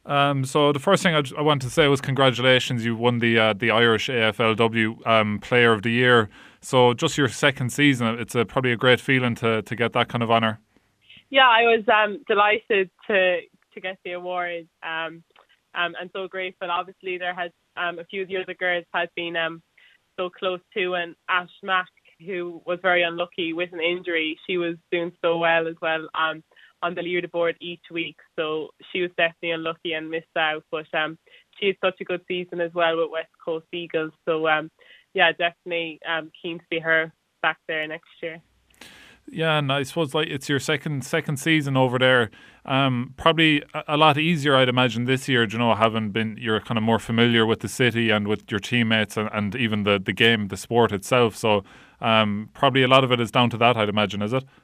So the first thing I want to say was congratulations. You won the Irish AFLW Player of the Year. So just your second season, it's probably a great feeling to get that kind of honour. Yeah, I was delighted to get the award, and so grateful. Obviously, there has a few of the other girls had been so close to, and Ash Mack, who was very unlucky with an injury, she was doing so well as well on the leaderboard each week. So she was definitely unlucky and missed out. But she had such a good season as well with West Coast Eagles. So yeah, definitely keen to see her back there next year. Yeah, and I suppose like it's your second season over there. Probably a lot easier, I'd imagine, this year. You know, having been you're kind of more familiar with the city and with your teammates and even the game, the sport itself. So probably a lot of it is down to that, I'd imagine, is it?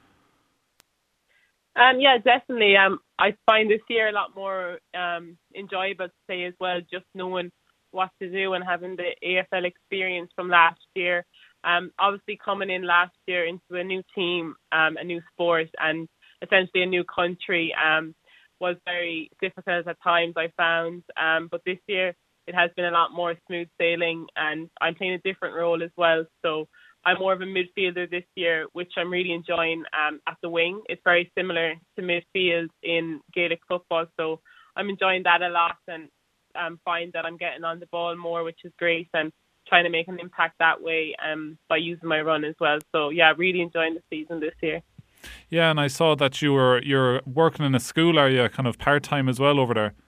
Yeah, definitely. I find this year a lot more enjoyable to say as well, just knowing what to do and having the AFL experience from last year. Obviously coming in last year into a new team, a new sport, and essentially a new country was very difficult at times, I found. But this year it has been a lot more smooth sailing, and I'm playing a different role as well. So I'm more of a midfielder this year, which I'm really enjoying at the wing. It's very similar to midfield in Gaelic football, so I'm enjoying that a lot and find that I'm getting on the ball more, which is great, and trying to make an impact that way by using my run as well. So yeah, really enjoying the season this year. Yeah, and I saw that you're working in a school. Are you kind of part time as well over there?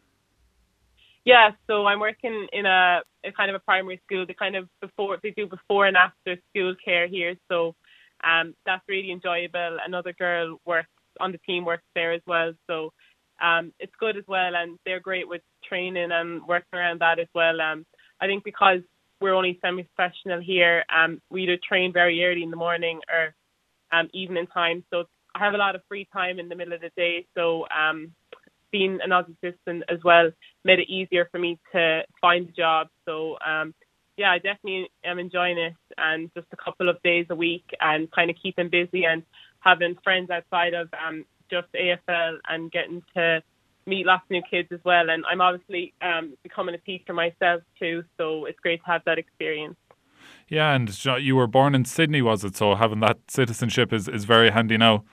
Yeah, so I'm working in a kind of a primary school. They do before and after school care here, so that's really enjoyable. Another girl works on the team, works there as well, so it's good as well, and they're great with training and working around that as well. I think because we're only semi-professional here, we either train very early in the morning or evening time, so I have a lot of free time in the middle of the day. So being an Aussie assistant as well made it easier for me to find a job. So yeah, I definitely am enjoying it, and just a couple of days a week and kind of keeping busy and having friends outside of just AFL and getting to meet lots of new kids as well. And I'm obviously becoming a teacher myself too, so it's great to have that experience. Yeah, and you were born in Sydney, was it? So having that citizenship is very handy now.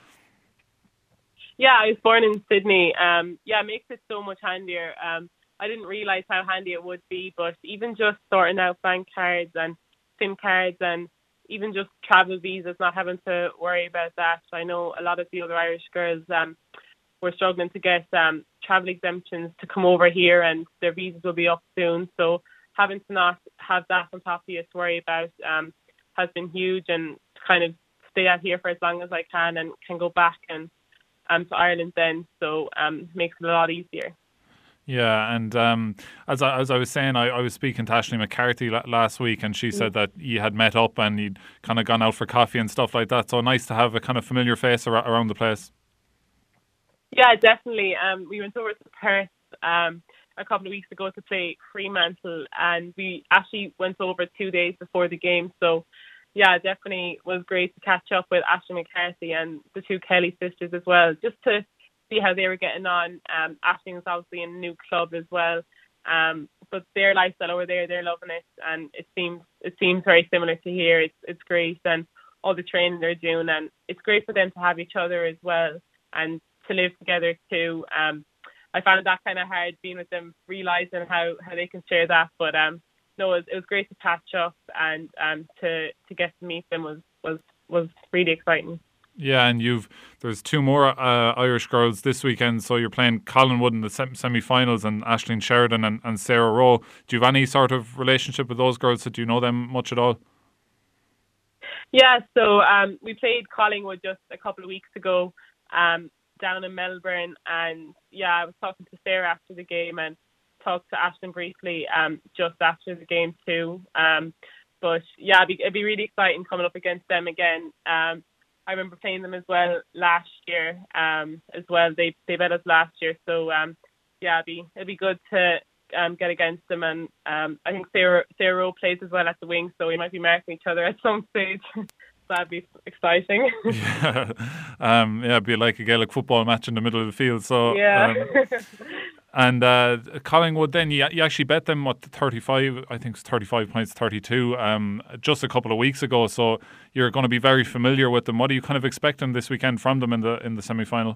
Yeah, I was born in Sydney. Yeah, it makes it so much handier. I didn't realise how handy it would be, but even just sorting out bank cards and SIM cards and even just travel visas, not having to worry about that. I know a lot of the other Irish girls were struggling to get travel exemptions to come over here, and their visas will be up soon. So having to not have that on top of you to worry about has been huge, and to kind of stay out here for as long as I can and can go back and to Ireland then. So makes it a lot easier. Yeah, and as I was saying, I was speaking to Ashley McCarthy last week, and she said that you had met up and you'd kind of gone out for coffee and stuff like that. So nice to have a kind of familiar face around the place. Yeah, definitely. We went over to Perth a couple of weeks ago to play Fremantle, and we actually went over 2 days before the game. So yeah, definitely was great to catch up with Ashley McCarthy and the two Kelly sisters as well, just to see how they were getting on. Ashley was obviously in a new club as well, but their lifestyle over there, they're loving it, and it seems very similar to here. It's great, and all the training they're doing, and it's great for them to have each other as well and to live together too. I found that kind of hard being with them, realizing how they can share that, but no, it was great to catch up, and to get to meet them was really exciting. Yeah, and there's two more Irish girls this weekend. So you're playing Collingwood in the semi-finals, and Aisling Sheridan and Sarah Rowe. Do you have any sort of relationship with those girls? Do you know them much at all? Yeah, so we played Collingwood just a couple of weeks ago down in Melbourne, and yeah, I was talking to Sarah after the game and talked to Ashton briefly just after the game too. But yeah, it'd be really exciting coming up against them again. I remember playing them as well last year. As well, they beat us last year, so yeah, it'd be good to get against them. And I think Sarah Rowe plays as well at the wing, so we might be marking each other at some stage. That'd be exciting. Yeah, yeah, it'd be like a Gaelic football match in the middle of the field. So, Yeah. And Collingwood, then you actually bet them what 35, I think it's 35 points, 32, just a couple of weeks ago. So you're going to be very familiar with them. What are you kind of expecting this weekend from them in the semi final?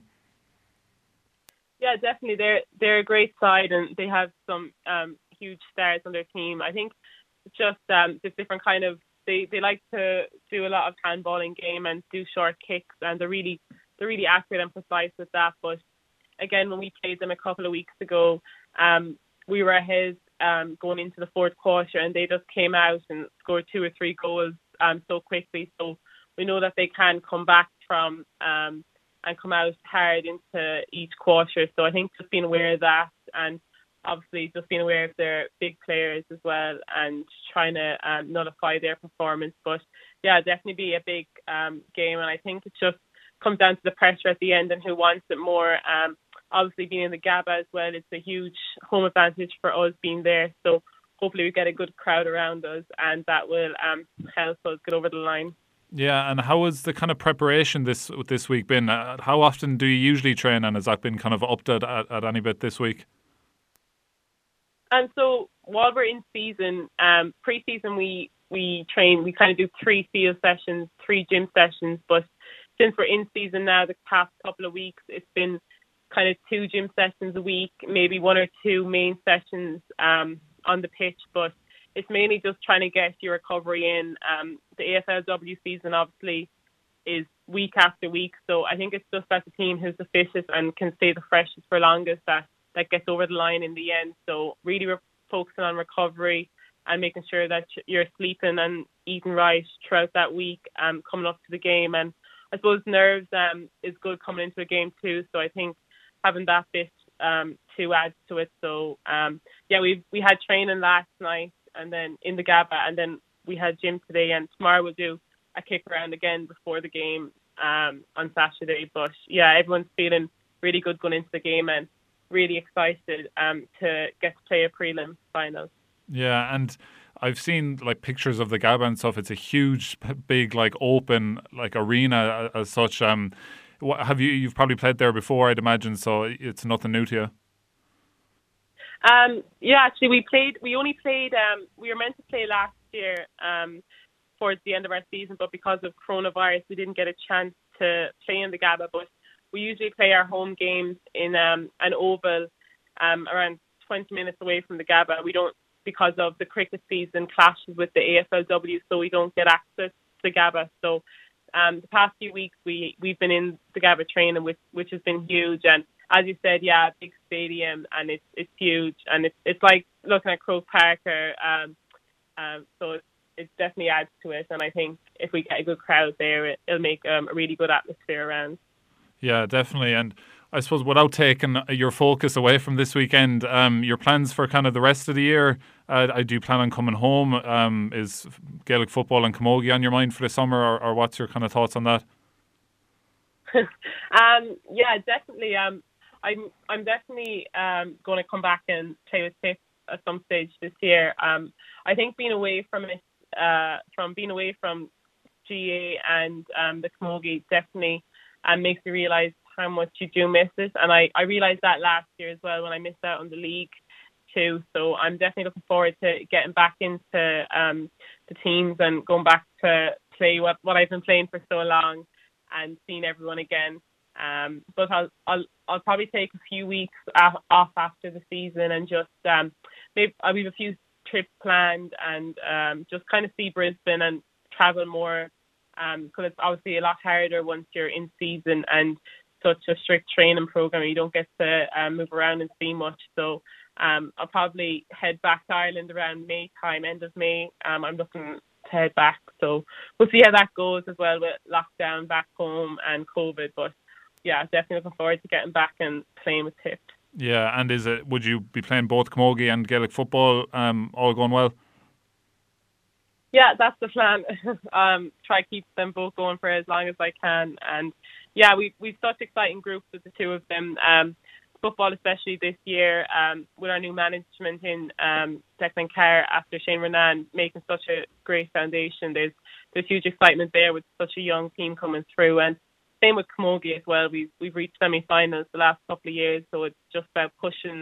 Yeah, definitely. They're a great side, and they have some huge stars on their team. I think it's just this different kind of. They like to do a lot of handballing game and do short kicks, and they're really accurate and precise with that. But again, when we played them a couple of weeks ago, we were ahead going into the fourth quarter, and they just came out and scored 2 or 3 goals so quickly. So we know that they can come back from and come out hard into each quarter. So I think just being aware of that, and obviously just being aware of their big players as well, and trying to nullify their performance. But yeah, definitely be a big game, and I think it just comes down to the pressure at the end and who wants it more. Obviously being in the Gabba as well, it's a huge home advantage for us being there. So hopefully we get a good crowd around us, and that will help us get over the line. Yeah, and how has the kind of preparation this week been? How often do you usually train, and has that been kind of upped at any bit this week? And so while we're in season, pre-season we train, we kind of do 3 field sessions, 3 gym sessions. But since we're in season now, the past couple of weeks, it's been kind of 2 gym sessions a week, maybe 1 or 2 main sessions on the pitch. But it's mainly just trying to get your recovery in. The AFLW season obviously is week after week, so I think it's just that the team who's the fittest and can stay the freshest for longest that gets over the line in the end. So really we're focusing on recovery and making sure that you're sleeping and eating right throughout that week coming up to the game. And I suppose nerves is good coming into a game too, so I think having that bit to add to it. So yeah, we had training last night and then in the Gabba, and then we had gym today, and tomorrow we'll do a kick around again before the game on Saturday. But yeah, everyone's feeling really good going into the game and really excited to get to play a prelim final. Yeah, and I've seen like pictures of the Gabba and stuff. It's a huge, big, like open, like arena as such. You've probably played there before, I'd imagine, so it's nothing new to you. Yeah, actually we only played, we were meant to play last year towards the end of our season, but because of coronavirus, we didn't get a chance to play in the Gabba. But we usually play our home games in an oval around 20 minutes away from the Gabba. We don't, because of the cricket season clashes with the AFLW, so we don't get access to the Gabba. So the past few weeks we've been in the Gabba training, which has been huge. And as you said, yeah, big stadium, and it's huge, and it's like looking at Croke Park. So it definitely adds to it, and I think if we get a good crowd there, it'll make a really good atmosphere around. Yeah, definitely. And I suppose without taking your focus away from this weekend, your plans for kind of the rest of the year, do you plan on coming home? Is Gaelic football and camogie on your mind for the summer, or what's your kind of thoughts on that? Yeah, definitely. I'm definitely going to come back and play with Tiff at some stage this year. I think being away from it, from GA and the camogie definitely makes me realise how much you do miss it. And I realised that last year as well when I missed out on the league too. So I'm definitely looking forward to getting back into the teams and going back to play what I've been playing for so long and seeing everyone again. But I'll probably take a few weeks off after the season and just maybe I'll have a few trips planned and just kind of see Brisbane and travel more, because it's obviously a lot harder once you're in season and such a strict training program. You don't get to move around and see much. So I'll probably head back to Ireland around May time, end of May. I'm looking to head back. So we'll see how that goes as well with lockdown back home and COVID. But yeah, definitely looking forward to getting back and playing with Tift. Yeah, and would you be playing both camogie and Gaelic football all going well? Yeah, that's the plan. Try to keep them both going for as long as I can. And yeah, we've such exciting groups with the two of them. Football, especially this year, with our new management in Declan Carr after Shane Renan making such a great foundation. There's huge excitement there with such a young team coming through. And same with camogie as well. We've reached semi-finals the last couple of years, so it's just about pushing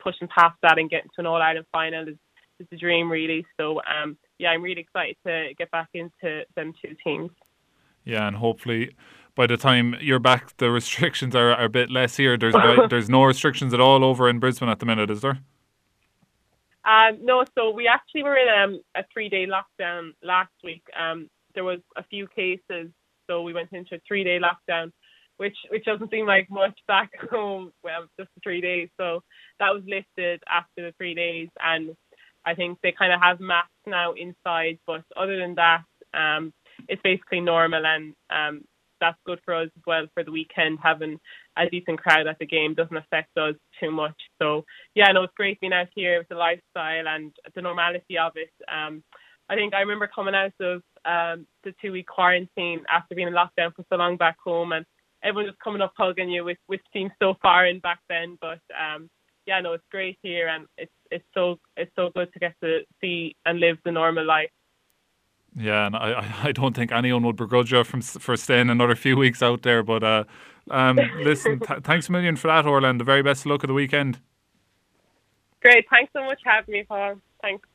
pushing past that and getting to an All-Ireland final is the dream, really. So, yeah, I'm really excited to get back into them two teams. Yeah, and hopefully by the time you're back, the restrictions are a bit less here. There's no restrictions at all over in Brisbane at the minute, is there? No, so we actually were in a 3-day lockdown last week. There was a few cases, so we went into a 3-day lockdown, which doesn't seem like much back home. Well, just the 3 days. So that was lifted after the 3 days, and I think they kind of have masks now inside. But other than that, it's basically normal, and that's good for us as well for the weekend. Having a decent crowd at the game doesn't affect us too much. So yeah, no, it's great being out here with the lifestyle and the normality of it. I think I remember coming out of the 2-week quarantine after being in lockdown for so long back home, and everyone just coming up hugging you, which seems so foreign back then. But yeah, no, it's great here, and it's so good to get to see and live the normal life. Yeah, and I don't think anyone would begrudge you for staying another few weeks out there. But listen, thanks a million for that, Orla. The very best of luck of the weekend. Great. Thanks so much for having me, Paul. Thanks.